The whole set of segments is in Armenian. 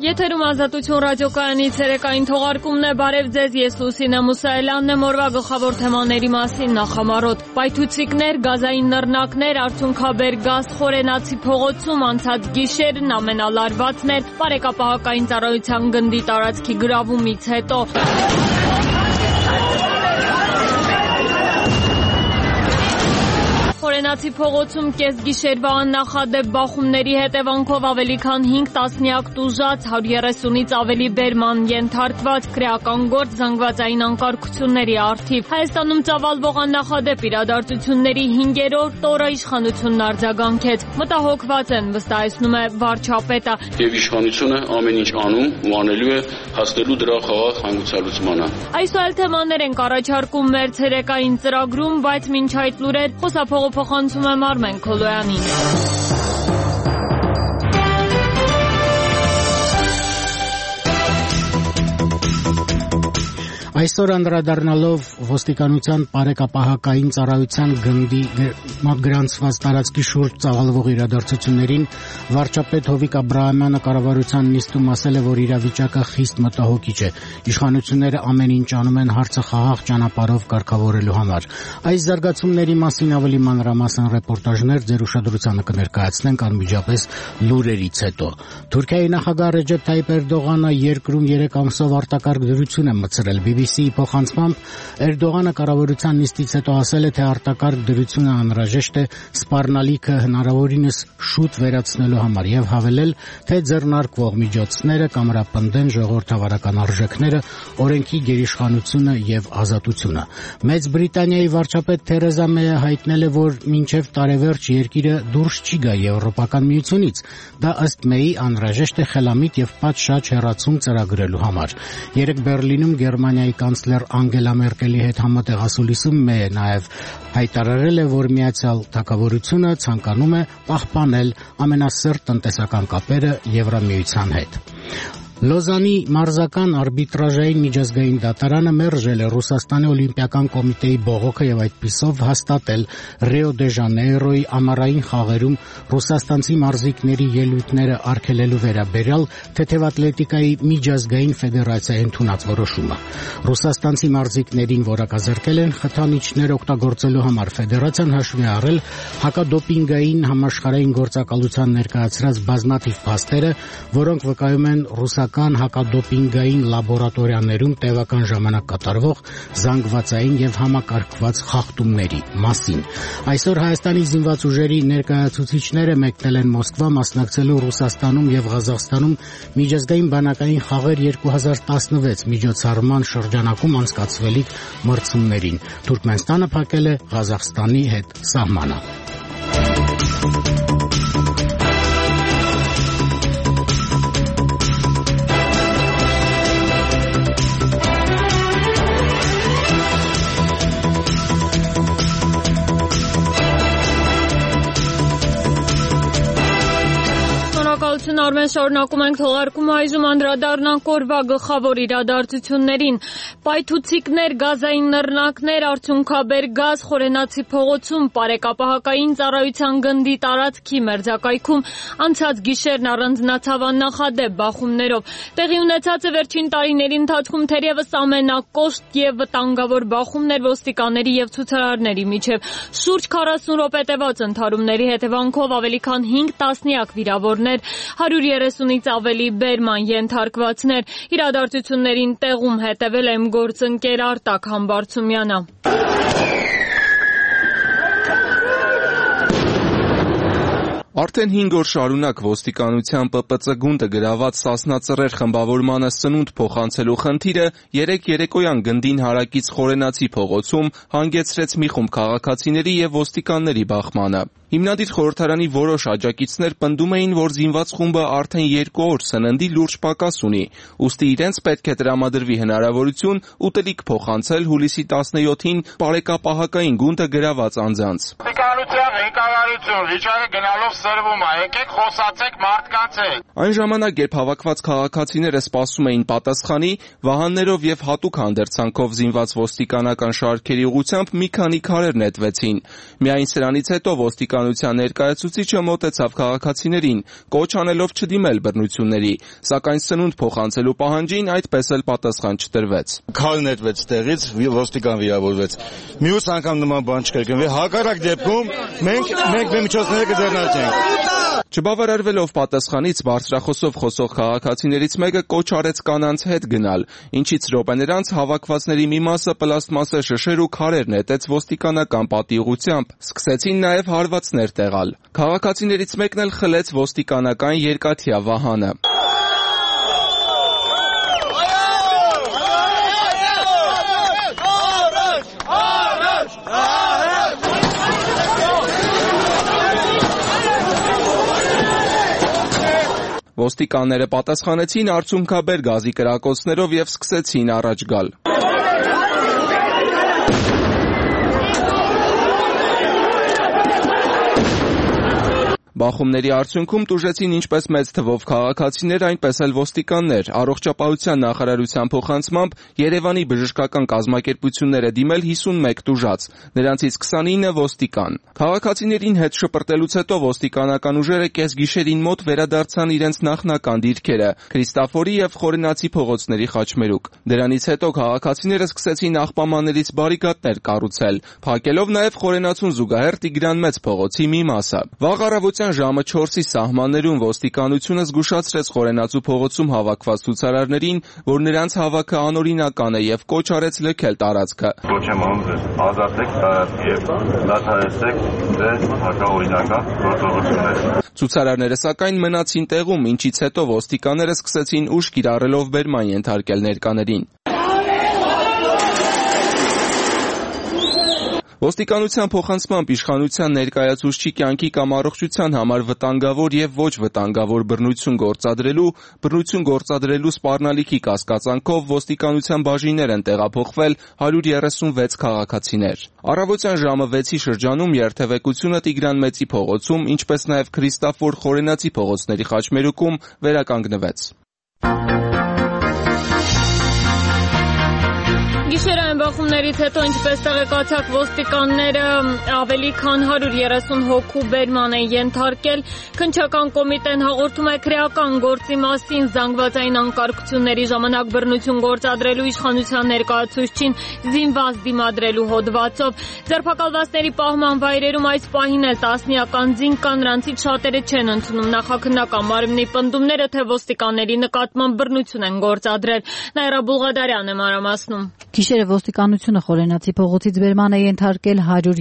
Եթերում ազատություն ռադիոկայանից երեկային թողարկումն է, բարև ձեզ, ես Լուսինե Մուսայելյանն եմ, օրվա գլխավոր թեմաների մասին նախամարոտ։ Պայթուցիկներ, գազային նռնակներ, արդյունքաբեր գազ Խորենացի փողոցում անցած գիշերն ամենալարվածն էր բարեկապահական ծառայության գնդի տարածքի գրավումից հետո։ Խորենացի փողոցում կեսգիշերվա աննախադեպ բախումների հետևանքով ավելի քան 5 տասնյակ տուժած, 130-ից ավելի բերման ենթարկված, քրեական գործ, զանգվածային անկարգությունների առթիվ։ Հայաստանում ծավալվող աննախադեպ իրադարձությունների 5-րդ օրը իշխանությունն արձագանքեց։ Մտահոգված են, վստահեցնում է վարչապետը։ Եվ իշխանությունը ամեն ինչ անում ու անելու է հասնելու դրա խաղաղ հանգուցալուծմանը։ Այսօր թեմաներ ենք առաջարկում մեր ցերեկային ծրագրում, բայց մինչ այդ լուրեր փոխանցում եմ Արմեն Քոլոյանին։ Այսօր անդրադառնալով ոստիկանության բարեկապահական ծառայության գնդի գրանցված տարածքի շուրջ ծավալվող իրադարձություններին, վարչապետ Հովիկ Աբրահամյանը կառավարության նիստում ասել է, որ իրավիճակը խիստ մտահոգիչ է։ Իշխանությունները ամեն ինչ անում են հարցը խաղաղ ճանապարհով կարգավորելու համար։ Այս զարգացումների մասին ավելի մանրամասն ռեպորտաժներ ձեր ուշադրությանը կներկայացնենք անմիջապես լուրերից հետո։ Թուրքիայի նախագահ Ռեջեփ Թայիփ Էրդողանը երկրում 3 ամսով արտակարգ դրություն է մտցրել։ BBC-ի փոխանցմամբ Էրդողանը կառավարության նիստից հետո ասել է, թե արտակարգ դրությունը անհրաժեշտ է սպառնալիքը հնարավորինս շուտ վերացնելու համար եւ հավելել, թե ձեռնարկվող միջոցները կամրապնդեն ժողովրդավարական արժեքները, օրենքի գերիշխանությունը եւ ազատությունը։ Մեծ Բրիտանիայի վարչապետ Թերեզա Մեյը հայտնել է, որ մինչեւ տարեվերջ երկիրը դուրս չի գա Եվրոպական միությունից։ Դա ըստ Մեյի անհրաժեշտ է խելամիտ եւ պատշաճ հեռացում ծրագրելու համար։ Երեկ Բերլինում Գերմանիայի կանցլեր Անգելա Մերկելի հետ համատեղ ասուլիսում Մեյը նաև հայտարարել է, որ Միացյալ Թագավորությունը ցանկանում է պահպանել ամենասերտ տնտեսական կապերը Եվրամիության հետ։ Լոզանի մարզական արբիտրաժային միջազգային դատարանը մերժել է Ռուսաստանի օլիմպիական կոմիտեի բողոքը եւ այդպիսով հաստատել Ռիո դե Ժանեյրոյի ամառային խաղերում ռուսաստանցի մարզիկների ելույթները արգելելու վերաբերյալ թեթև ատլետիկայի միջազգային ֆեդերացիայի ընդունած որոշումը։ Ռուսաստանցի մարզիկներին որակազրկել են խթանիչներ օգտագործելու համար։ Ֆեդերացիան հաշվի առել հակադոպինգային համաշխարհային գործակալության ներկայացրած բազմաթիվ փաստերը, որոնք վկայում են ռուսական հակադոպինգային լաբորատորիաներում տևական ժամանակ կատարվող զանգվածային եւ համակարգված խախտումների մասին։ Այսօր Հայաստանի զինված ուժերի ներկայացուցիչները մեկնել են Մոսկվա մասնակցելու Ռուսաստանում եւ Ղազախստանում միջազգային բանակային խաղեր 2016 միջոցառման շրջանակում անցկացվելիք մրցումներին։ Թուրքմենստանը փակել է Ղազախստանի հետ սահմանը։ Արմեն, շարունակում ենք թողարկումը, այժմ անդրադառնանք օրվա գլխավոր իրադարձություններին։ Պայթուցիկներ, գազային նռնակներ, արդյունքաբեր գազ Խորենացի փողոցում բարեկապահական ծառայության գնդի տարածքի մերձակայքում անցած գիշերն առանձնացավ աննախադեպ բախումներով։ Տեղի ունեցածը վերջին տարիների ընթացքում թերևս ամենակոշտ եւ վտանգավոր բախումն էր ոստիկանների եւ ցուցարարների միջև։ Շուրջ 40 րոպե տևած ընդհարումների հետևանքով ավելի քան 5 տասնյակ վիրավորներ, 130-ից ավելի բերման ենթարկվածներ։ Իրադարձություններին տեղում հետևել է իմ գործընկեր Արտակ Համբարձումյանը։ Արդեն 5 օր շարունակ ոստիկանության ՊՊՑ գունդը գրաված Սասնա Ծռեր խմբավորմանը սնունդ փոխանցելու խնդիրը երեկ երեկոյան գնդին հարակից Խորենացի փողոցում հանգեցրեց մի խումբ քաղաքացիների եւ ոստիկանների բախմանը։ Հիմնադիր խորհրդարանի որոշ աջակիցներ պնդում էին, որ զինված խումբը արդեն 2 օր սննդի լուրջ պակաս ունի, ուստի իրենց պետք է տրամադրվի հնարավորություն ուտելիք փոխանցել հուլիսի 17-ին բարեկապահական գունդը գրաված անձանց։ ոստիկանության ղեկավարություն վիճակը գնալով սրվում է, եկեք խոսացեք մարդկանց հետ։ Այն ժամանակ, երբ հավաքված քաղաքացիները սպասում էին պատասխանի, վահաններով եւ հատուկ հանդերձանքով զինված ոստիկանական շարքերի ուղղությամբ մի քանի քարեր նետվեցին։ Միայն սրանից հետո ոստիկանության ներկայացուցիչը մոտեցավ քաղաքացիներին, կոչ անելով չդիմել բռնությունների, սակայն սնունդ փոխանցելու պահանջին այդպես էլ պատասխան չտրվեց։ Քար նետվեց տեղից, ոստիկան վիրավորվեց։ Մյուս անգամ նման բան չկրկնվի, հակառակ դեպքում մենք մեր միջոցները կձեռնարկենք։ Չբավարարվելով պատասխանից բարձրախոսով խոսող քաղաքացիներից մեկը կոչ արեց կանանց հետ գնալ, ինչից րոպեներ անց հավաքվածների մի մասը պլաստմասե շշեր ու քարեր նետեց ոստիկանական պատի ուղղությամբ, սկսեցին նաև հարվածներ տեղալ։ Քաղաքացիներից մեկն էլ խլեց ոստիկանական երկաթյա վահանը։ Ոստիկանները պատասխանեցին արցունքաբեր գազի կրակոցներով եւ սկսեցին առաջ գալ։ Բախումների արդյունքում տուժեցին ինչպես մեծ թվով քաղաքացիներ, այնպես էլ ոստիկաններ։ Առողջապահության նախարարության փոխանցմամբ Երևանի բժշկական կազմակերպությունները դիմել 51 տուժած, նրանցից 29 ոստիկան։ Քաղաքացիներին հետ շպրտելուց հետո ոստիկանական ուժերը կեսգիշերին մոտ վերադարձան իրենց նախնական դիրքերը՝ Քրիստաֆորի եւ Խորենացի փողոցների խաչմերուկ։ Դրանից հետո քաղաքացիները սկսեցին աղբամաններից բարիկադներ կառուցել, փակելով նաեւ Խորենացուն զուգահեռ Տիգրան Մեծ փողոցի մի մասը։ Վաղ առավոտյան ժամը 4-ի սահմաններում ոստիկանությունը զգուշացրեց Խորենացու փողոցում հավաքված ցուցարարներին, որ նրանց հավաքը անօրինական է եւ կոչ արեց լքել տարածքը։ Կոչ եմ անում ձեզ, ազատեք տարածքը եւ դադարեցեք ձեր հակաօրինական գործողությունները։ Ցուցարարները սակայն մնացին տեղում, ինչից հետո ոստիկանները սկսեցին ուժ կիրառելով բերման ենթարկել ներկաներին։ Ոստիկանության փոխանցմամբ իշխանության ներկայացուցչի կյանքի կամ առողջության համար վտանգավոր եւ ոչ վտանգավոր բռնություն գործադրելու սպառնալիքի կասկածանքով ոստիկանության բաժիններ են տեղափոխվել 136 քաղաքացիներ։ Առավոտյան ժամը 6-ի շրջանում երթևեկությունը Տիգրան Մեծի փողոցում, ինչպես նաեւ Քրիստաֆոր Խորենացի փողոցների խաչմերուկում վերականգնվեց։ Գիշերային բախումներից հետո, ինչպես տեղեկացաք, ոստիկանները ավելի քան 130 հոգու բերման են ենթարկել։ Քննչական կոմիտեն հաղորդում է քրեական գործի մասին զանգվածային անկարգությունների ժամանակ բռնություն գործադրելու իշխանության ներկայացուցչին զինված դիմադրելու հոդվածով։ Ձերբակալվածների պահման վայրերում այս պահին էլ տասնյակ անձինք կան, նրանցից շատերը չեն ընդունում նախաքննական մարմնի պնդումները, թե ոստիկանների նկատմամբ բռնություն են գործադրել։ Նաիրա Բուլղադարյանը մանրամասնում։ Գիշերը ոստիկանությունը Խորենացի փողոցից բերման է ենթարկել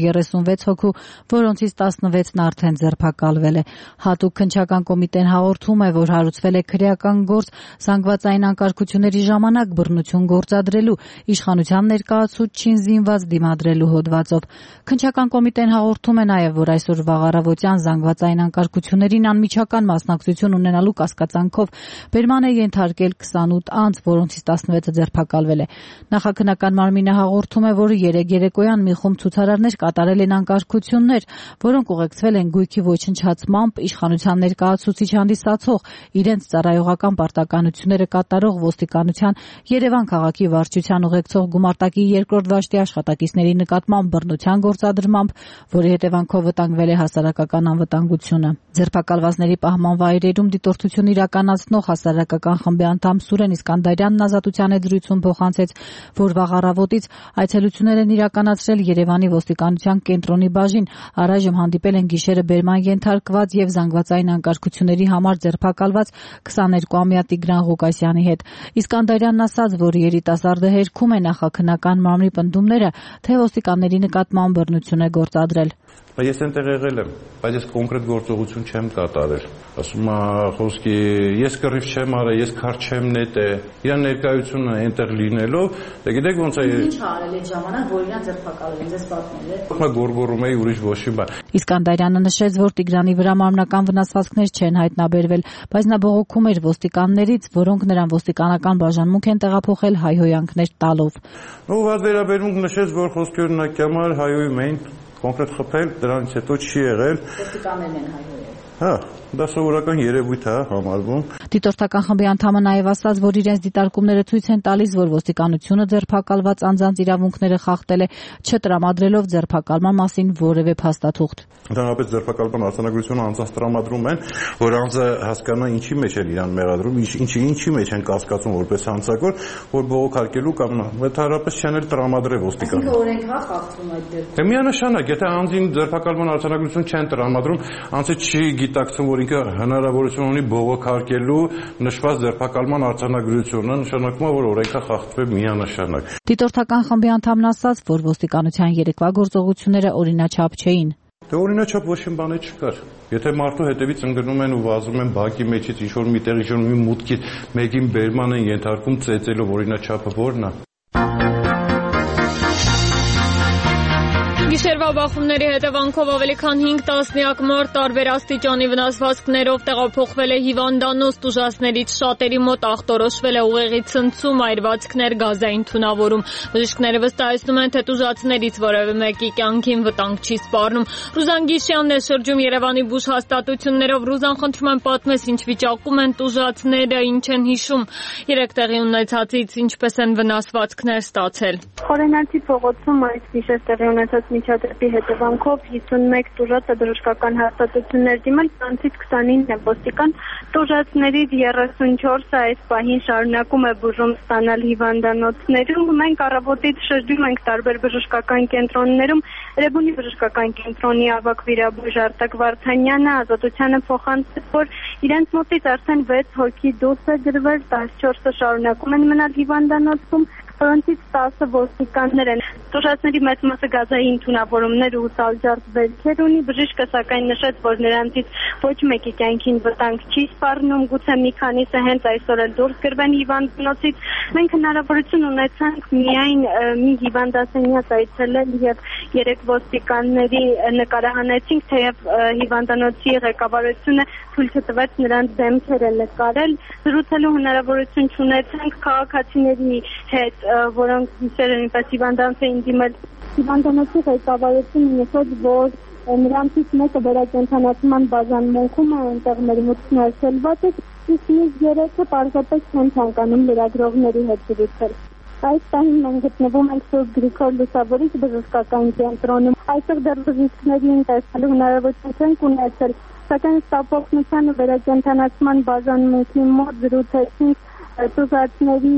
136 հոգու, որոնցից 16-ն արդեն ձերբակալվել է։ Հատուկ քննչական կոմիտեն հաղորդում է, որ հարուցվել է քրեական գործ զանգվածային անկարգությունների ժամանակ բռնություն գործադրելու իշխանության ներկայացուցչին զինված դիմադրելու հոդվածով։ Քննչական կոմիտեն հաղորդում է նաև, որ այսօր վաղ առավոտյան զանգվածային անկարգություններին անմիջական մասնակցություն ունենալու կասկածանքով բերման է ենթարկել 28 անձ, որոնցից 16-ը ձերբակալվել է։ Նախաքննական մարմինը հաղորդում է, որ երեկոյան մի խումբ ցուցարարներ կատարել են անկարգություններ, որոնք ուղեկցվել են գույքի ոչնչացմամբ իշխանության ներկայացուցիչ հանդիսացող իրենց ծառայողական պարտականությունները կատարող ոստիկանության Երևան քաղաքի վարչության ուղեկցող գումարտակի 2-րդ վաշտի աշխատակիցների նկատմամբ բռնության գործադրմամբ, որի հետևանքով վտանգվել է հասարակական անվտանգությունը։ Ձերբակալվածների պահման վայրերում դիտորդություն իրականացնող հասարակական խմբի անդամ Սուրեն Իսկանդարյանն Ազատության հետ զրույցում փոխանցեց, որ վաղ առավոտից այցելություններ են իրականացրել Երևանի ոստիկանության կենտրոնի բաժին, առայժմ հանդիպել են գիշերը բերման ենթարկված եւ զանգվածային անկարգությունների համար ձերբակալված 22-ամյա Տիգրան Ղուկասյանի հետ։ Իսկանդարյանն ասաց, որ երիտասարդը հերքում է նախաքննական մարմնի պնդումները, թե ոստիկանների նկատմամբ բռնություն է գործադրել։ Ես այնտեղ եղել եմ, բայց ես կոնկրետ գործողություն չեմ կատարել։ Ասում է խոսքի, ես կռիվ չեմ արել, ես քար չեմ նետել։ Իրան ներկայությունը այնտեղ լինելով, դե գիտեք ոնց է։ Ինչ արել այդ ժամանակ, որ իրան ձերբակալել են, ձեզ պատմել է։ Mä գորգորում էի ուրիշ ոչ մի բան։ Իսկանդարյանը նշեց, որ Տիգրանի վրա մարմնական վնասվածքներ չեն հայտնաբերվել, բայց նա բողոքում էր ոստիկաններից, որոնք նրան ոստիկանական բաժանմունք են տեղափոխել հայհոյանքներ տալով։ Ու վարդերաբերմունք նշեց, որ խոսքի օրինակյամար հայոյում էին կոնկրետ խփել, դրանից հետո չի եղել։ Ոստիկաններն են հայտնվել։ Հա, դա սովորական երևույթ է համարվում։ Դիտորդական խմբի անդամը նաև ասաց, որ իրենց դիտարկումները ցույց են տալիս, որ ոստիկանությունը ձերբակալված անձանց իրավունքները խախտել է, չտրամադրելով ձերբակալման մասին որևէ փաստաթուղթ։ Ընդհանրապես ձերբակալման արձանագրությունը անձանց տրամադրում են, որ անձը հասկանա ինչի մեջ է իրան մեղադրում, ինչի մեջ են կասկածում որպես հանցագոր, որ բողոքարկելու կամ ընդհանրապես չեն էլ տրամադրել ոստիկան։ Օրենք հա խախտվում այդ դեպքում։ Միանշանակ, եթե անձին ձերբակալման արձանագրություն չեն տրամադրում, անձը չի գիտակցում, որ ինքը հնարավորություն ունի բողոքարկելու նշված ձերբակալման արձանագրությունը, նշանակում է, որ օրենքը խախտվել միանշանակ։ Դիտորդական խմբի անդամն ասաց, որ ոստիկանության երեկվա գործողությունները օրինաչափ չէին։ Դե օրինաչափ ոչ մի բան չկար։ Եթե մարդու հետևից ընկնում են ու վազում են բակի մեջից ինչ-որ միտեղ ինչ-որ մի մուտքից մեկին բերման են ենթարկում ծեծելով, օրինաչափը ո՞րն է։ Գիշերվա բախումների հետևանքով ավելի քան 5 տասնյակ մարդ տարբեր աստիճանի վնասվածքներով տեղափոխվել է հիվանդանոց, տուժածներից շատերի մոտ ախտորոշվել է ուղեղի ցնցում, այրվածքներ, գազային թունավորում։ Բժիշկները վստահեցնում են, թե տուժածներից որևէ մեկի կյանքին վտանգ չի սպառնում։ Ռուզան Գիշյանն է շրջում Երևանի բուժ հաստատություններով։ Ռուզան, խնդրում եմ պատմես, ինչ վիճակում են տուժածները, ինչ են հիշում, երեք տեղի ունեցածից ինչպես են վնասվածքներ ստացել։ Խորենացի փողոցում այս գիշեր տեղի ունեցած միջադեպի հետևանքով 51 տուժածը բժշկական հաստատություններ դիմել, նրանցից 29-ն է ոստիկան, տուժածներից 34-ը այս պահին շարունակում է բուժում ստանալ հիվանդանոցներում։ Մենք առավոտից շրջում ենք տարբեր բժշկական կենտրոններում, Էրեբունի բժշկական կենտրոնի ավագ վիրաբույժ Արտակ Վարդանյանը Ազատությանը փոխանցեց, որ իրենց մոտից արդեն 6 հոգի դուրս է գրվել, 14-ը շարունակում են մնալ հիվանդանոցում, որոնցից 10-ը ոստիկաններ են։ Տուժածների մեծ մասը գազային թունավորումներ ու սալջարդ վերքեր ունի, բժիշկը սակայն նշեց, որ նրանցից ոչ մեկի կյանքին վտանգ չի սպառնում, գուցե մի քանիսը հենց այսօր էլ դուրս գրվեն հիվանդանոցից։ Մենք հնարավորություն ունեցանք միայն մի հիվանդասենյակ այցելել եւ 3 ոստիկանների նկարահանեցինք, թեև հիվանդանոցի ղեկավարությունը թույլ չտվեց նրանց դեմքերը նկարել։ Զրուցելու հնարավորություն չունեցանք քաղաքացիների հետ, որոնք գիշերը նույնպես հիվանդանոց էին դիմել։ Հիվանդանոցի ղեկավարությունը նշեց, որ նրանցից մեկը վերակենդանացման բաժանմունքում է, այնտեղ մեր մուտքն այցելված է, իսկ մյուս 3-ը պարզապես չեն ցանկանում լրագրողների հետ զրուցել։ Այս պահին մենք գտնվում ենք Սուրբ Գրիգոր Լուսավորիչ բժշկական կենտրոնում։ Այստեղ դեռ բժիշկներին տեսնելու հնարավորություն չենք ունեցել, սակայն ստապողնության ու վերակենդանացման բաժանմունքի մոտ զրուցեցինք տուժածների,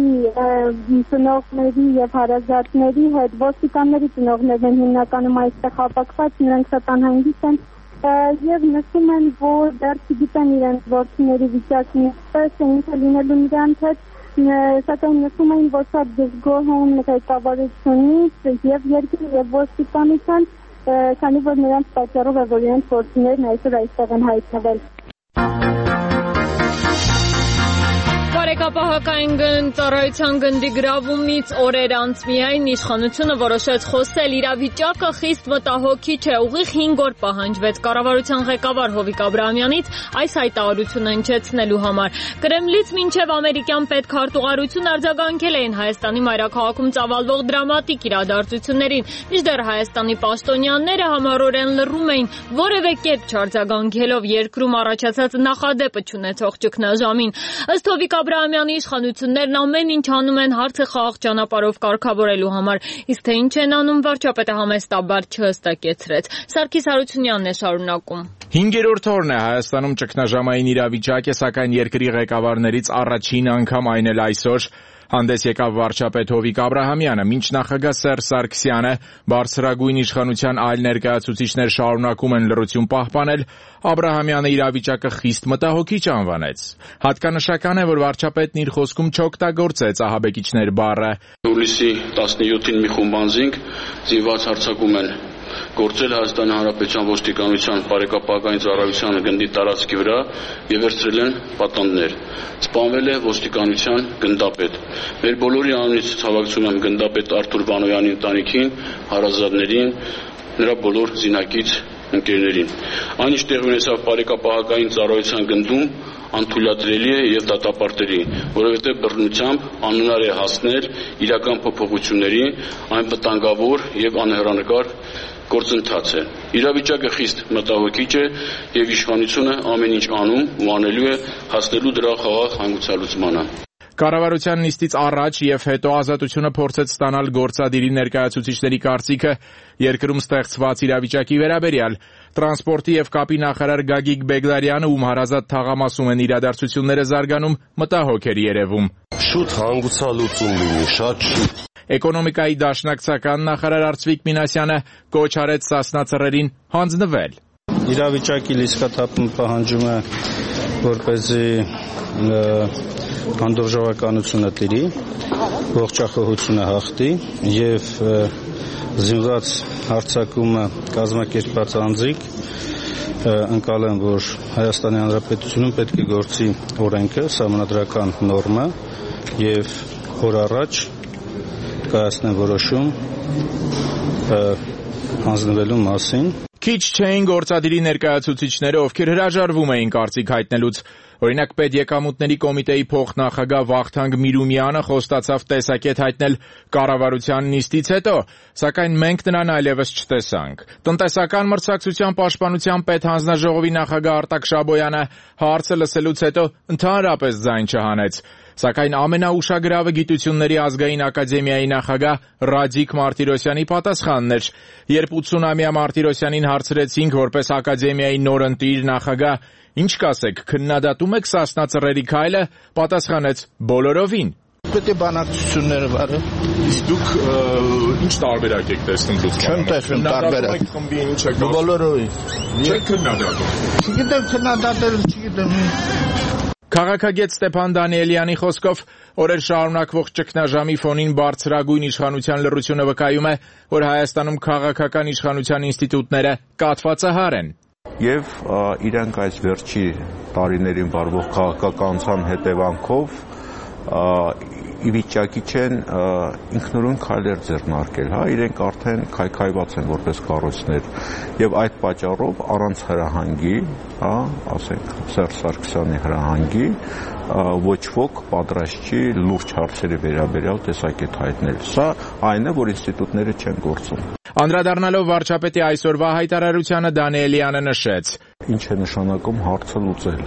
ծնողների եւ հարազատների հետ։ Ոստիկանների ծնողներն են հիմնականում այստեղ հավաքված, նրանք շատ անհանգիստ են եւ նշում են, որ դեռ չգիտեն իրենց որդիների վիճակն ինչպես է, ինչ է լինելու նրանց հետ, սակայն նշում են, որ շատ դժգոհ են ղեկավարությունից եւ երկրի եւ ոստիկանության, քանի որ նրանց պատճառով է, որ իրենց որդիներն այսօր այստեղ են հայտնվել։ Բարեկապահական ծառայության գնդի գրավումից օրեր անց միայն իշխանությունը որոշեց խոսել, իրավիճակը խիստ մտահոգիչ է, ուղիղ 5 օր պահանջվեց կառավարության ղեկավար Հովիկ Աբրահամյանից այս հայտարարությունը հնչեցնելու համար։ Կրեմլից մինչև ամերիկյան պետքարտուղարություն արձագանքել էին Հայաստանի մայրաքաղաքում ծավալվող դրամատիկ իրադարձություններին, մինչդեռ Հայաստանի պաշտոնյաները համառորեն լռում էին, որևէ կերպ չարձագանքելով երկրում առաջացած նախադեպը չունեցող ճգնաժամին։ Ըստ Հովիկ Աբրահամյանի իշխանություններն ամեն ինչ անում են հարցը խաղաղ ճանապարհով կարգավորելու համար, իսկ թե ինչ են անում, վարչապետը համեստաբար չհստակեցրեց։ Սարգիս Հարությունյանն է շարունակում։ 5-րդ օրն է Հայաստանում ճգնաժամային իրավիճակ է, սակայն երկրի ղեկավարներից առաջին անգամ այն էլ այսօր հանդես եկավ վարչապետ Հովիկ Աբրահամյանը, մինչ նախագահ Սերժ Սարգսյանը, բարձրագույն իշխանության այլ ներկայացուցիչներ շարունակում են լռություն պահպանել, Աբրահամյանը իրավիճակը խիստ մտահոգիչ անվանեց։ Հատկանշական է, որ վարչապետն իր խոսքում չօգտագործեց ահաբեկիչներ բառը։ Հուլիսի 17-ին մի խումբ անձինք զինված հարձակում են գործել Հայաստանի Հանրապետության ոստիկանության բարեկապահական ծառայության գնդի տարածքի վրա եւ վերցրել են պատանդներ։ Սպանվել է ոստիկանության գնդապետ։ Մեր բոլորի անունից ցավակցում եմ գնդապետ Արթուր Վանոյանի ընտանիքին, հարազատներին, նրա բոլոր զինակից ընկերներին։ Այն ինչ տեղի ունեցավ բարեկապահական ծառայության գնդում անթույլատրելի է եւ դատապարտելի, որովհետեւ բռնությամբ անհնար է հասնել իրական փոփոխությունների, այն վտանգավոր եւ անհեռանկար գործընթաց է։ Իրավիճակը խիստ մտահոգիչ է եւ իշխանությունը ամեն ինչ անում ու անելու է հասնելու դրա խաղաղ հանգուցալուծմանը։ Կառավարության նիստից առաջ եւ հետո Ազատությունը փորձեց ստանալ գործադիրի ներկայացուցիչների կարծիքը երկրում ստեղծված իրավիճակի վերաբերյալ։ Տրանսպորտի եւ կապի նախարար Գագիկ Բեգլարյանը, ում հարազատ թաղամասում են իրադարձությունները զարգանում, մտահոգ էր երևում։ Շուտ հանգուցալուծում լինի, շատ շուտ։ Էկոնոմիկայի դաշնակցական նախարար Արծվիկ Մինասյանը կոչ արեց Սասնա ծռերին հանձնվել։ Իրավիճակի լիցքաթափում պահանջում է, որպեսզի հանդուրժողականությունը տիրի, ողջախոհությունը հաղթի եւ զինված հարձակումը կազմակերպած անձիկ ընկալեն, որ Հայաստանի Հանրապետությունում պետք է գործի օրենքը, սահմանադրական նորմը եւ օր առաջ կայացնեն որոշում հանձնվելու մասին։ Քիչ չէին գործադիրի ներկայացուցիչները, ովքեր հրաժարվում էին կարծիք հայտնելուց։ Օրինակ Պետեկամուտների կոմիտեի փոխնախագահ Վախթանգ Միրումյանը խոստացավ տեսակետ հայտնել կառավարության նիստից հետո, սակայն մենք նրան այլևս չտեսանք։ Տնտեսական մրցակցության պաշտպանության պետհանձնաժողովի նախագահ Արտակ Շաբոյանը հարցը լսելուց հետո ընդհանրապես ձայն չհանեց։ Սակայն ամենաուշագրավը Գիտությունների ազգային ակադեմիայի նախագահ Ռադիկ Մարտիրոսյանի պատասխանն էր։ Երբ 80-ամյա Մարտիրոսյանին հարցրեցինք որպես ակադեմիայի նոր ընտիր նախագահ, ինչ կասեք, քննադատում եք Սասնա ծռերի քայլը, պատասխանեց բոլորովին։ Պետք է բանակցությունները վարել։ Իսկ դուք ինչ տարբերակ եք տեսնում դուք։ Չեմ տեսնում տարբերակ։ Խմբի ինչ եք ասում։ Բոլորովին։ Չեք քննադատում։ Չգիտեմ քննադատել, չգիտեմ։ Քաղաքագետ Ստեփան Դանիելյանի խոսքով օրեր շարունակվող ճգնաժամի ֆոնին բարձրագույն իշխանության լռությունը վկայում է, որ Հայաստանում քաղաքական իշխանության ինստիտուտները կաթվածահար են։ Եվ իրանք այս վերջի տարիներին վարվող քաղաքականության հետևանքով ի վիճակի չեն ինքնուրույն քայլեր ձեռնարկել, իրենք արդեն քայքայված են որպես կառույցներ եւ այդ պատճառով առանց հրահանգի, ասենք Սերժ Սարգսյանի հրահանգի ոչ ոք պատրաստ չի լուրջ հարցերի վերաբերյալ տեսակետ հայտնել։ Սա այն է, որ ինստիտուտները չեն գործում։ Անդրադառնալով վարչապետի այսօրվա հայտարարությանը Դանիելյանը նշեց. Ինչ է նշանակում հարցը լուծել։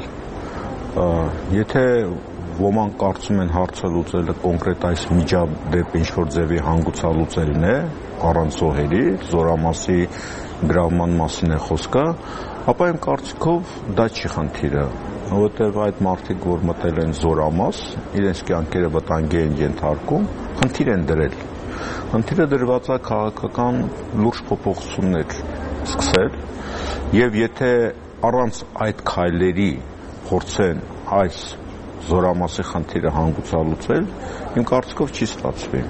Եթե ոմանք կարծում են հարցը լուծելը կոնկրետ այս միջադեպ ինչ-որ ձևի հանգուցալուծելն է, առանց զոհերի, զորամասի գրավման մասին է խոսքը, ապա իմ կարծիքով դա չի խնդիրը, որովհետև այդ մարդիկ, որ մտել են զորամաս, իրենց կյանքերը վտանգի են ենթարկում, խնդիր են դրել։ Խնդիրը դրված է քաղաքական լուրջ փոփոխություններ սկսել, եւ եթե առանց այդ քայլերի փորձեն այս զորամասի խնդիրը հանգուցալուծել, իմ կարծիքով չի ստացվի։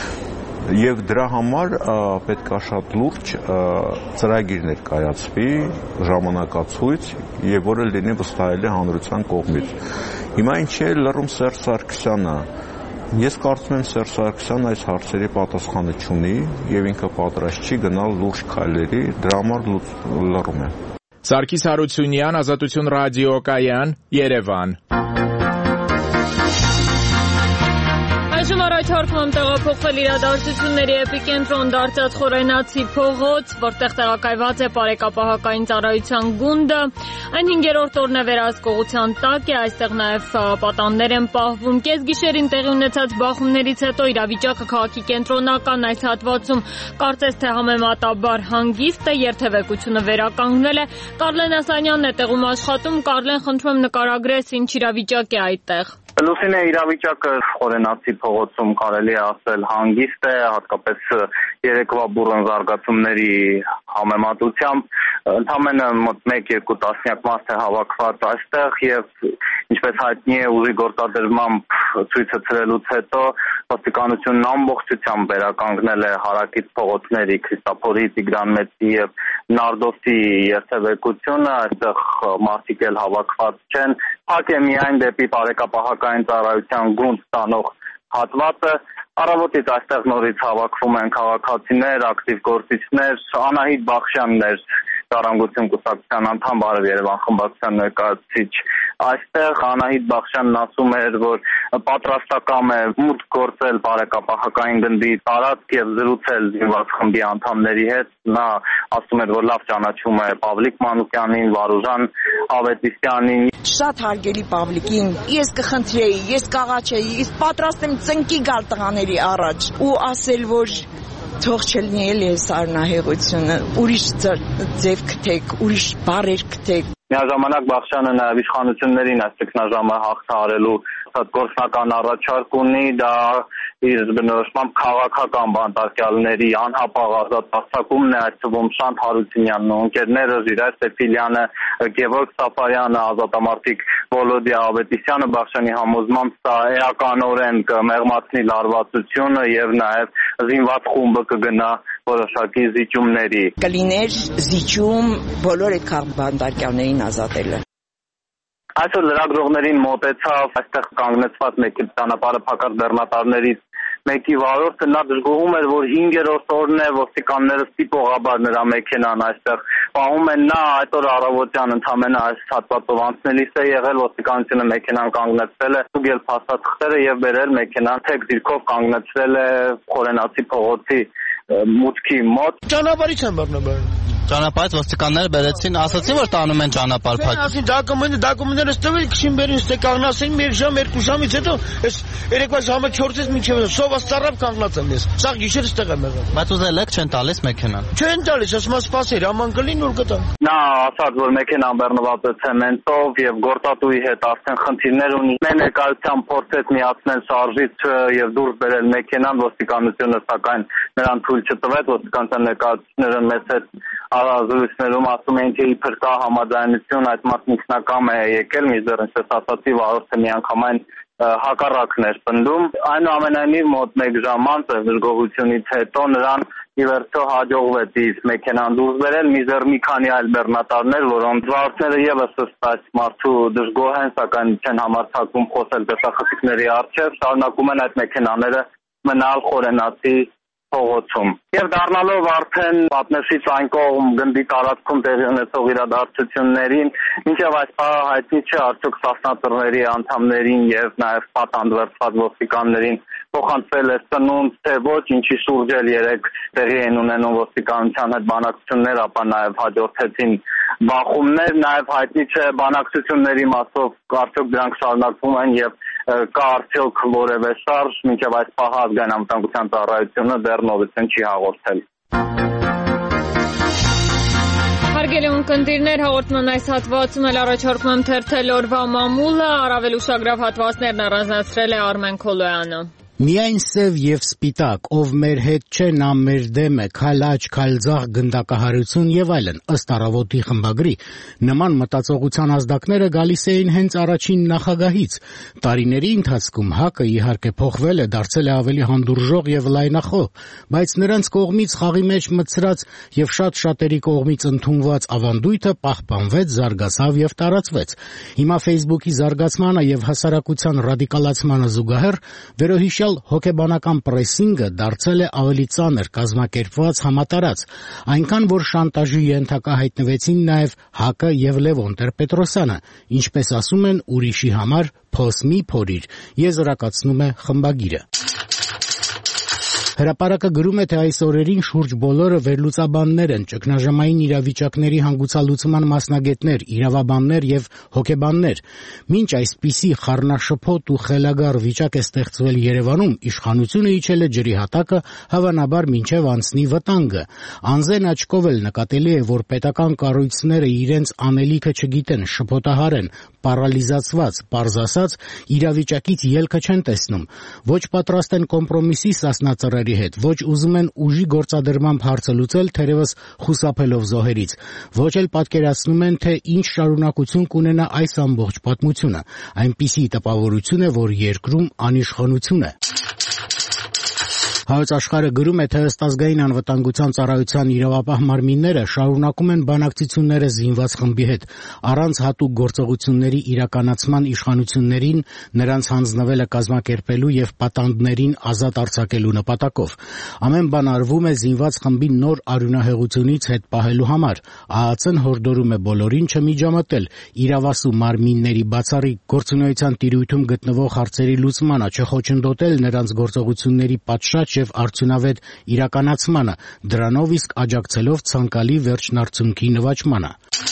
Եվ դրա համար պետք է շատ լուրջ ծրագիր ներկայացվի, ժամանակացույց, եւ որը լինի վստահելի հանրության կողմից։ Հիմա ինչ է լռում Սերժ Սարգսյանը։ Ես կարծում եմ Սերժ Սարգսյանը այս հարցերի պատասխանը չունի եւ ինքը պատրաստ չի գնալ լուրջ քայլերի, դրա համար լռում է։ Սարգիս Հարությունյան, Ազատություն ռադիոկայան, Երևան։ Այժմ առաջարկում տեղափոխվել իրադարձությունների էպիկենտրոն դարձած Խորենացի փողոց, որտեղ տեղակայված է Պարեկապահակային ծառայության գունդը։ Այն 5-րդ օրն է վերահսկողության տակ է, այստեղ նաև պատաններ են պահվում։ Կեսգիշերին տեղի ունեցած բախումներից հետո իրավիճակը քաղաքի կենտրոնական այս հատվածում կարծես թե համեմատաբար հանգիստ է, երթևեկությունը վերականգնել է։ Կարլեն Ասանյանն է տեղում աշխատում։ Կարլեն, խնդրում եմ նկարագրես, ինչ իրավիճակ է այդտեղ։ Լուսինե, իրավիճակը Խորենացի փողոցում կարելի է ասել հանգիստ է, հատկապես երեկվա բուռն զարգացումների համեմատությամբ ընդամենը մոտ 1-2 տասնյակ մարդ է հավաքված այստեղ եւ ինչպես հայտնի է ուժի գործադրմամբ ցույցը ցրելուց հետո ոստիկանությունն ամբողջությամբ վերականգնել է հարակից փողոցների Քրիստափորի, Տիգրան Մեծի եւ Նարդոսի երթևեկությունը, այստեղ մարդիկ էլ հավաքված չեն, փակ է միայն դեպի Պարեկապահակային ծառայության գունդ ստանող հատվածը։ Առավոտից այստեղ նորից հավաքվում են քաղաքացիներ, ակտիվ գործիչներ, Անահիտ Բախշյանն էր Ժառանգություն կուսակցության անդամ, Բարև Երևան խմբակցության ներկայացուցիչ Այստեղ Անահիտ Բախշյանն ասում էր, որ պատրաստակամ է մուտք գործել բարեկապահական գնդի տարածք եւ զրուցել զինված խմբի անդամների հետ։ Նա ասում էր, որ լավ ճանաչում է Պավլիկ Մանուկյանին, Վարուժան Ավետիսյանին։ Շատ հարգելի Պավլիկին, ես կխնդրեի, ես կաղաչեի, ես պատրաստ եմ ծնկի գալ տղաների առաջ ու ասել, որ թող չլինի էլի այս արնահեղությունը, ուրիշ ձև գտեք, ուրիշ բառեր գտեք։ Միաժամանակ Բախշյանը նաև իշխանություններին այս ճգնաժամը հաղթահարելու գործնական առաջարկ ունի, դա իր բնորոշմամբ քաղաքական բանտարկյալների անհապաղ ազատ արձակումն է, այդ թվում Շանթ Հարությունյանն ու ընկերները, Ժիրայր Սեփիլյանը, Գևորգ Սաֆարյանը, ազատամարտիկ Վոլոդիա Ավետիսյանը Բախշյանի համոզմամբ սա էականորեն կմեղմացնի լարվածությունը եւ նաև զինված խումբը կգնա որոշակի զիջումների։ Կլիներ զիջում բոլոր այդ քաղաքաբանտարկյալներին ազատելը։ Այսօր լրագրողներին մոտեցավ այստեղ կանգնեցված մեկի ճանապարհը փակած բեռնատարներից մեկի վարորդը, նա դժգոհում էր, որ 5-րդ օրն է ոստիկանները ստիպողաբար նրա մեքենան այստեղ պահում են։ Նա այդ օր առավոտյան ընդամենը այս հատվածով անցնելիս է եղել, ոստիկանությունը մեքենան կանգնեցրել է, ուղղել փաստաթղթերը եւ բերել մեքենան թեք դիրքով կանգնեցրել է Խորենացի փողոցի մուտքի մոտ։ Ճանապարհից են բռնել։ Ճանապարհից ոստիկանները բերեցին, ասացին, որ տանում են ճանապարհ փակ։ Ասին դոկումենտները ստվել, քշին բերին, ստե կանգնացին 1 ժամ, 2 ժամից հետո այս երեկվա ժամը 4-ից մինչև սովաս ծառավ կանգնած եմ ես։ Սա գիշեր ստեղ եմ եղել։ Բայց ուզել եք չեն տալիս մեքենան։ Չեն տալիս, ասում եմ սպասեր, աման կլին որ կտան։ Նա ասաց, որ մեքենան բեռնված է ցեմենտով եւ գործատուի հետ արդեն խնդիրներ ունի։ Մեր ներկայությամբ փորձեց միացնել շարժիչը եւ դուրս բերել մեքենան, ոստիկանությունը սակայն նրան թույլ չտվեց, ոստիկանության ներկայացուցիչները մեծ հետ զրույցներում ասում էին, թե իբր կա համաձայնություն, այդ մասն ինքնակամ է եկել, մինչդեռ ինչպես ասացի, վարորդը միանգամայն հակառակն էր պնդում։ Այնուամենայնիվ մոտ 1 ժամ անց դժգոհությունից հետո նրան ի վերջո հաջողվեց իր մեքենան դուրս բերել, մինչդեռ մի քանի այլ բեռնատարներ, որոնց վարորդները եւս այս մարդու դժգոհ են, սակայն չեն համարձակվում խոսել դասախոսիկների առջև, շարունակում են այդ մեքենաները մնալ Խորենացի փողոցում։ Եվ դառնալով արդեն պատնեշից այն կողմ գնդի տարածքում տեղի ունեցող իրադարձություններին, մինչև այս պահը հայտնի չէ արդյոք սասնածռների անդամներին եւ նաեւ պատանդվերծված ոստիկաններին փոխանցվել է սնունդ, թե ոչ, ինչի շուրջ էլ երեք տեղի են ունենում ոստիկանության հետ բանակցություններ, ապա նաեւ հաջորդեցին բախումներ, նաեւ հայտնի չէ բանակցությունների մասով արդյոք դրանք շարունակվում են եւ կա արդյոք որևէ շարժ, մինչև այս պահը ազգային անվտանգության ծառայությունը դեռ նորություն չի հաղորդել։ Հարգելի ունկնդիրներ, հաղորդման այս հատվածում էլ առաջարկում եմ թերթել օրվա մամուլը, առավել ուշագրավ հատվածներն առանձնացրել է Արմեն Քոլոյանը։ Միայն սև եւ սպիտակ, ով մեր հետ չէ, նա մեր դեմ է, քայլ աջ, քայլ ձախ, գնդակահարություն եւ այլն, ըստ Առավոտի խմբագրի, նման մտածողության ազդակները գալիս էին հենց առաջին նախագահից։ Տարիների ընթացքում ՀԱԿ-ը իհարկե փոխվել է, դարձել է ավելի հանդուրժող եւ լայնախոհ, բայց նրանց կողմից խաղի մեջ մտցրած եւ շատ շատերի կողմից ընդունված ավանդույթը պահպանվեց, զարգացավ եւ տարածվեց։ Հիմա Facebook-ի զարգացմանը եւ հասարակության ռադիկալացմանը զուգահեռ վերոհիշյալ հոգեբանական պրեսինգը դարձել է ավելի ծանր, կազմակերպված, համատարած, այնքան որ շանտաժի ենթակա հայտնվեցին նաև ՀԱԿ-ը եւ Լևոն Տեր-Պետրոսյանը, ինչպես ասում են, ուրիշի համար փոս մի փորիր, եզրակացնում է խմբագիրը։ Հրապարակը գրում է, թե այս օրերին շուրջ բոլորը վերլուծաբաններ են, ճգնաժամային իրավիճակների հանգուցալուծման մասնագետներ, իրավաբաններ եւ հոգեբաններ։ Մինչ այսպիսի խառնաշփոթ ու խելագար վիճակ է ստեղծվել Երևանում, իշխանությունը իջել է ջրի հատակը, հավանաբար մինչև անցնի վտանգը։ Անզեն աչքով էլ նկատելի է, որ պետական կառույցները իրենց անելիքը չգիտեն, շփոթահար են, պարալիզացված, պարզ ասած, իրավիճակից ելքը չեն տեսնում։ Ոչ պատրաստ են կոմպրոմիսի սասնածռերի հետ, ոչ ուզում են ուժի գործադրմամբ հարցը լուծել, թերևս խուսափելով զոհերից, ոչ էլ պատկերացնում են, թե ինչ շարունակություն կունենա այս ամբողջ պատմությունը, այնպիսի տպավորություն է, որ երկրում անիշխանություն է։ Հայոց աշխարհը գրում է, թե ըստ ազգային անվտանգության ծառայության իրավապահ մարմինները շարունակում են բանակցությունները զինված խմբի հետ, առանց հատուկ գործողությունների իրականացման իշխանություններին նրանց հանձնվելը կազմակերպելու եւ պատանդներին ազատ արձակելու նպատակով։ Ամեն բան արվում է զինված խմբի նոր արյունահեղությունից հետ պահելու համար։ ԱԱՑ-ն հորդորում է բոլորին չմիջամտել իրավասու մարմինների բացառիկ գործունեության տիրույթում գտնվող հարցերի լուծմանը, չխոչընդոտել նրանց գործողությունների պատշաճ եւ արդյունավետ իրականացմանը, դրանով իսկ աջակցելով ցանկալի վերջնարդյունքի նվաճմանը։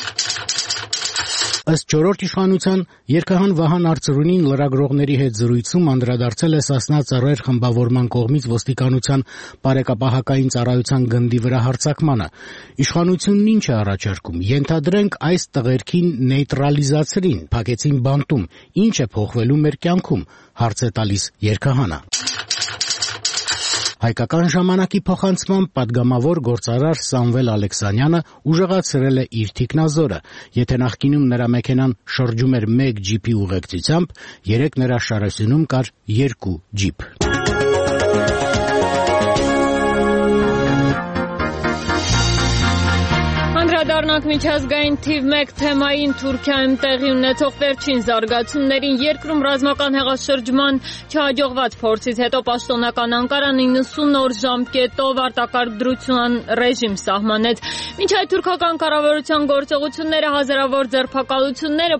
Ըստ չորրորդ իշխանության, երգահան Վահան Արծրունին լրագրողների հետ զրույցում անդրադարձել է Սասնա ծռեր խմբավորման կողմից ոստիկանության բարեկապահական ծառայության գնդի վրա հարձակմանը։ Իշխանությունն ինչ է առաջարկում։ Ենթադրենք այս տղերքին նեյտրալիզացրին, փակեցին բանտում։ Ինչ է փոխվելու մեր կյանքում, հարց է տալիս երգահանը։ Հայկական ժամանակի փոխանցմամբ պատգամավոր գործարար Սամվել Ալեքսանյանը ուժեղացրել է իր թիկնազորը։ Եթե նախկինում նրա մեքենան շրջում էր 1 ջիպի ուղեկցությամբ, 3 նրա շարասյունում կար 2 ջիպ։ Անդրադառնանք միջազգային թիվ 1 թեմային Թուրքիայում տեղի ունեցող վերջին զարգացումներին։ Երկրում ռազմական հեղաշրջման չհաջողված փորձից հետո պաշտոնական Անկարան 90 օր ժամկետով արտակարգ ռեժիմ սահմանեց։ Մինչ այդ թուրքական կառավարության գործողությունները, հազարավոր ձերբակալությունները,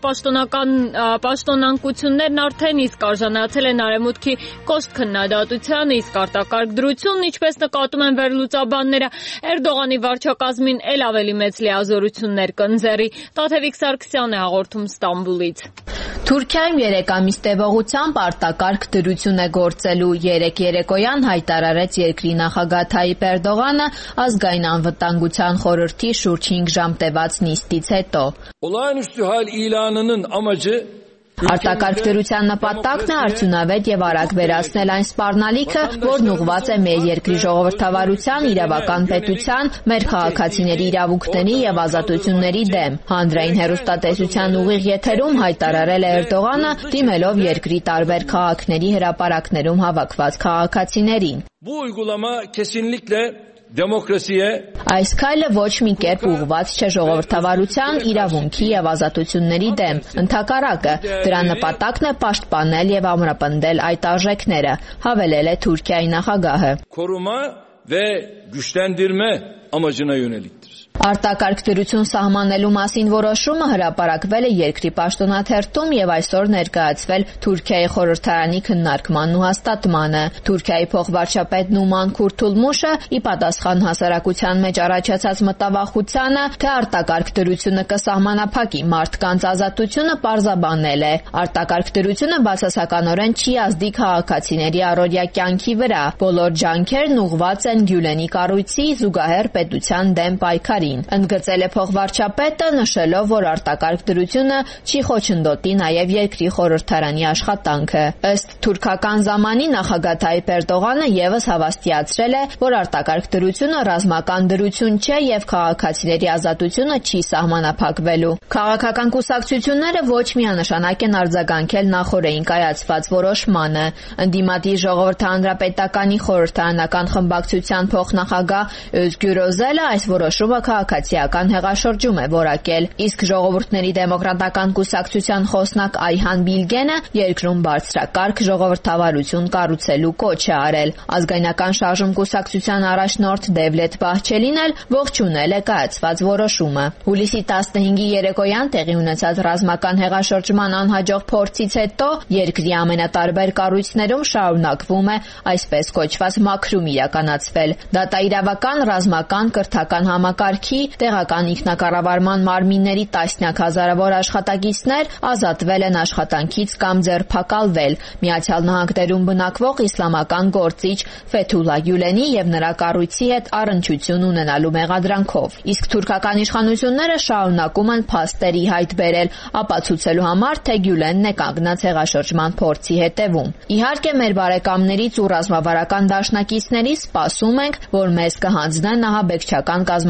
պաշտոնանկություններն արդեն իսկ արժանացել են արևմուտքի կոշտ քննադատությանը, իսկ արտակարգ դրությունն, ինչպես նկատում են վերլուծաբանները, Էրդողանի վարչակազմին էլ ավելի մեծ լիազորություններ կընձեռի։ Տաթևիկ Սարգսյանը հաղորդում Ստամբուլից։ Թուրքիայում 3 ամիս տևողությամբ արտակարգ դրություն է գործելու։ 3 երեկոյան հայտարարեց երկրի նախագահ Թայիպ Էրդողանը ազգային անվտանգության խորհրդի շուրջ 5 ժամ տևած նիստից հետո։ Olağanüstü hal ilanının amacı Արտակարգ դրության նպատակն է արդյունավետ եւ արագ վերացնել այն սպառնալիքը, որն ուղղված է մեր երկրի ժողովրդավարության, իրավական պետության, մեր քաղաքացիների իրավունքների եւ ազատությունների դեմ։ Հանրային հեռուստատեսության ուղիղ եթերում հայտարարել է Էրդողանը, դիմելով երկրի տարբեր քաղաքների հրապարակներում հավաքված քաղաքացիներին։ Bu uygulama kesinlikle demokrasiye Այս քայլը ոչ մի կերպ ուղղված չէ ժողովրդավարության, իրավունքի եւ ազատությունների դեմ։ Ընդհակառակը, դրա նպատակն է պաշտպանել եւ ամրապնդել այդ արժեքները, հավելել է Թուրքիայի նախագահը։ Koruma ve güçlendirme amacına yöneliktir. Արտակարգ դրություն սահմանելու մասին որոշումը հրապարակվել է երկրի պաշտոնաթերթում եւ այսօր ներկայացվել Թուրքիայի խորհրդարանի քննարկման ու հաստատմանը։ Թուրքիայի փոխվարչապետ Նուման Քուրթուլմուշը ի պատասխան հասարակության մեջ առաջացած մտավախությանը, թե արտակարգ դրությունը կսահմանափակի մարդկանց ազատությունը, պարզաբանել է։ Արտակարգ դրությունը բացասականորեն չի ազդի քաղաքացիների առօրյա կյանքի վրա։ Բոլոր ջանքերն ուղղված են Գյուլենի կառույցի զուգահեռ պետության դեմ պայքարին։ Ընդգծել է փոխվարչապետը, նշելով, որ արտակարգ դրությունը չի խոչընդոտի նաև երկրի խորհրդարանի աշխատանքը։ Ըստ թուրքական զամանի նախագահ Թայիպ Էրդողանը եւս հավաստիացրել է, որ արտակարգ դրությունը ռազմական դրություն չէ եւ քաղաքացիների ազատությունը չի սահմանափակվելու։ Քաղաքական կուսակցությունները ոչ միանշանակ են արձագանքել նախօրեին կայացված որոշմանը։ Ընդդիմադիր ժողովրդի հանրապետականի խորհրդարանական խմբակցության փոխնախագահ Özgür Özel'ը այս որոշումը քաղաքացիական հեղաշրջում է որակել, իսկ ժողովուրդների դեմոկրատական կուսակցության խոսնակ Այհան Բիլգենը երկրում բարձրակարգ ժողովրդավարություն կառուցելու կոչ է արել։ Ազգայնական շարժում կուսակցության առաջնորդ Դևլետ Բահչելին էլ ողջունել է կայացված որոշումը։ Հուլիսի 15-ի երեկոյան տեղի ունեցած ռազմական հեղաշրջման անհաջող փորձից հետո երկրի ամենատարբեր կառույցներում շարունակվում է այսպես կոչված մաքրում իրականացվել։ Դատաիրավական, ռազմական, կրթական համակարգի, տեղական ինքնակառավարման մարմինների տասնյակ հազարավոր աշխատակիցներ ազատվել են աշխատանքից կամ ձերբակալվել Միացյալ Նահանգներում բնակվող իսլամական գործիչ Ֆեթուլա Գյուլենի եւ նրա կառույցի հետ առնչություն ունենալու մեղադրանքով։ Իսկ թուրքական իշխանությունները շարունակում են փաստերի հայտ բերել, ապացուցելու համար, թե Գյուլենն է կանգնած հեղաշրջման փորձի հետևում։ Իհարկե, մեր բարեկամներից ու ռազմավարական դաշնակիցներից սպասում ենք, որ մեզ կհանձնեն ահաբեկչական կազմակերպության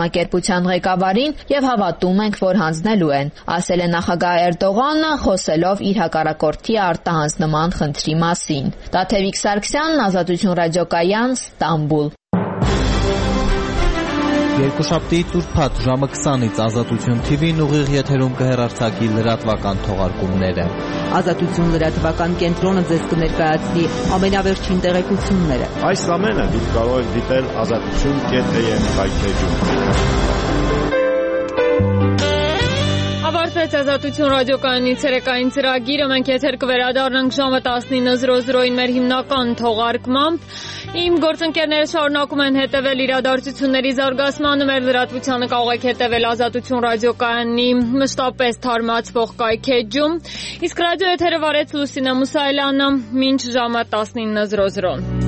պետության ղեկավարին եւ հավատում ենք, որ հանձնելու են, ասել է նախագահ Էրդողանը, խոսելով իր հակառակորդի արտահանձնման խնդրի մասին։ Տաթևիկ Սարգսյանն, Ազատություն ռադիոկայան, Ստամբուլ։ Երկուշաբթի ուրբաթ ժամը 20-ից Ազատություն TV-ն ուղիղ եթերում կհեռարձակի լրատվական թողարկումները։ Ազատություն լրատվական կենտրոնը ձեզ կներկայացնի ամենավերջին տեղեկությունները։ Այս ամենը դուք կարող եք դիտել azatutun.am հայթեջում։ Ավարտվեց Ազատություն ռադիոկայանի ցերեկային ծրագիրը, մենք եթեր կվերադառնանք ժամը 19:00-ին մեր հիմնական թողարկմամբ։ Իմ գործընկերները շարունակում են հետևել իրադարձությունների զարգացմանը, մեր լրատվությանը կարող եք հետևել Ազատություն ռադիոկայանի մշտապես թարմացվող կայքեջում, իսկ ռադիո եթերը վարեց Լուսինե Մուսայելյանը, մինչ ժամը 19:00։